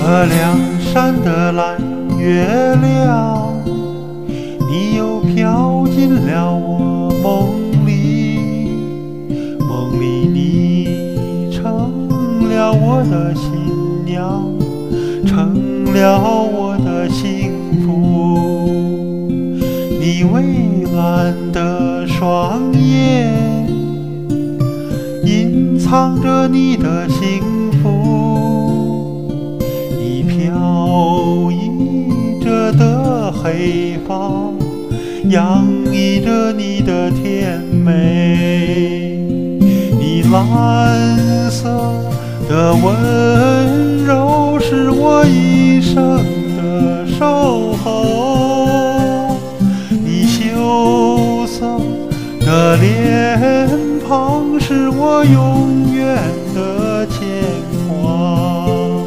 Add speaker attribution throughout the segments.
Speaker 1: 梁山的蓝月亮，你又飘进了我梦里，梦里你成了我的新娘，成了我的幸福。你蔚蓝的双眼隐藏着你的幸福，你飘逸着的黑发洋溢着你的甜美，你蓝色的温柔是我一生的守候，你羞涩的脸庞是我永远的牵挂。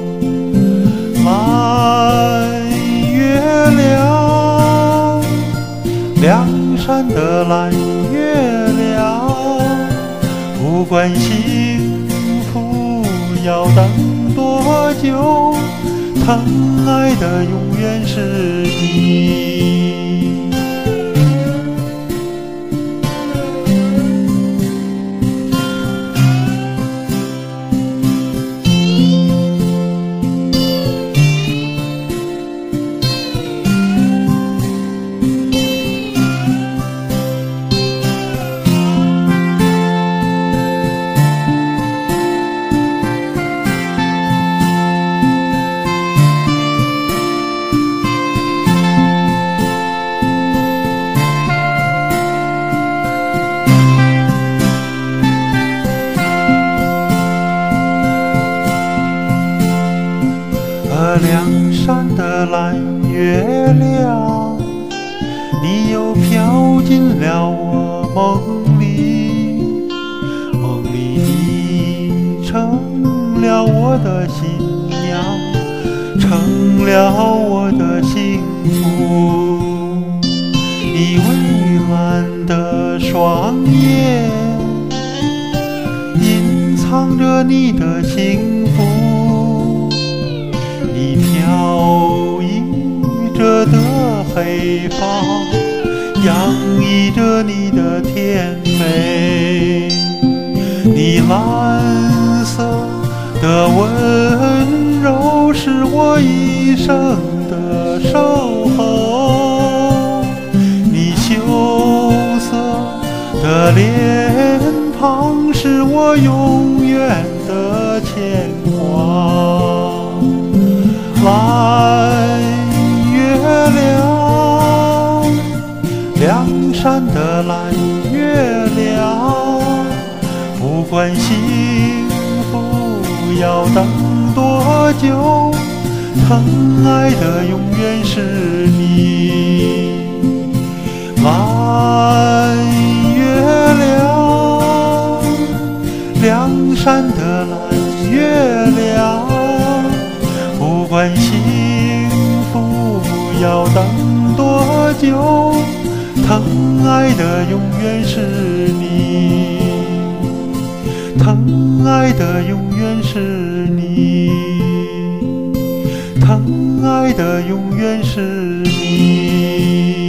Speaker 1: 蓝月亮，梁山的蓝月亮，不管幸福要等多久，疼爱的永远是你。梁山的蓝月亮，你又飘进了我梦里，梦里你成了我的新娘，成了我的幸福。你蔚蓝的双眼隐藏着你的幸福，你飘逸着的黑发洋溢着你的甜美，你蓝色的温柔是我一生的守候，你羞涩的脸庞是我永远的牵挂。蓝月亮，梁山的蓝月亮，不管幸福要等多久，疼爱的永远是你。蓝月亮，梁山的蓝月亮，不管幸福要等多久，疼爱的永远是你，疼爱的永远是你，疼爱的永远是你。